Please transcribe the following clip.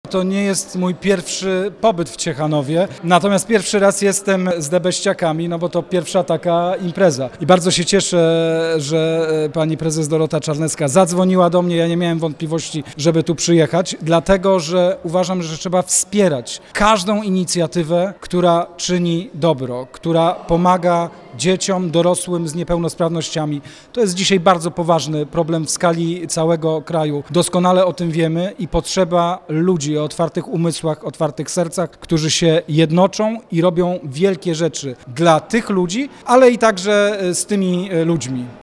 To nie jest mój pierwszy pobyt w Ciechanowie, natomiast pierwszy raz jestem z Debeściakami, no bo to pierwsza taka impreza. I bardzo się cieszę, że pani prezes Dorota Czarnecka zadzwoniła do mnie. Ja nie miałem wątpliwości, żeby tu przyjechać, dlatego że uważam, że trzeba wspierać każdą inicjatywę, która czyni dobro, która pomaga dzieciom, dorosłym z niepełnosprawnościami. To jest dzisiaj bardzo poważny problem w skali całego kraju. Doskonale o tym wiemy i potrzeba ludzi o otwartych umysłach, otwartych sercach, którzy się jednoczą i robią wielkie rzeczy dla tych ludzi, ale i także z tymi ludźmi.